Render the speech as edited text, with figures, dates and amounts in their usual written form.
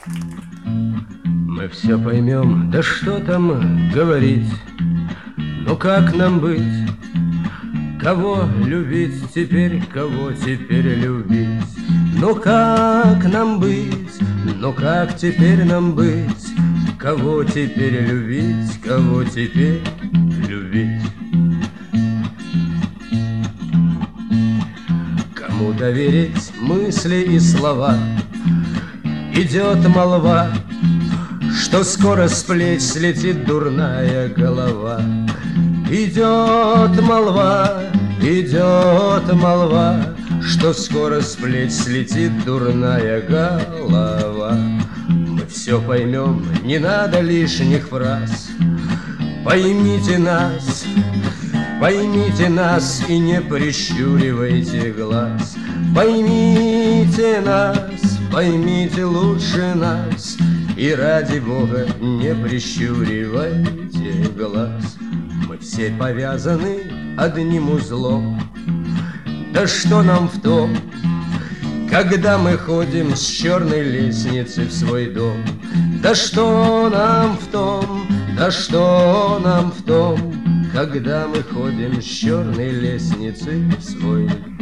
Мы все поймем, да что там говорить. Ну как нам быть? Кого любить теперь, кого теперь любить? Ну как нам быть? Ну как теперь нам быть? Кого теперь любить, кого теперь любить? Кому доверить мысли и слова? Идет молва, что скоро с плеч слетит дурная голова. Идет молва, что скоро с плеч слетит дурная голова. Мы все поймем, не надо лишних фраз. Поймите нас и не прищуривайте глаз. Поймите нас, поймите лучше нас, и ради Бога не прищуривайте глаз. Мы все повязаны одним узлом. Да что нам в том, когда мы ходим с черной лестницы в свой дом? Да что нам в том, да что нам в том, когда мы ходим с черной лестницы в свой дом?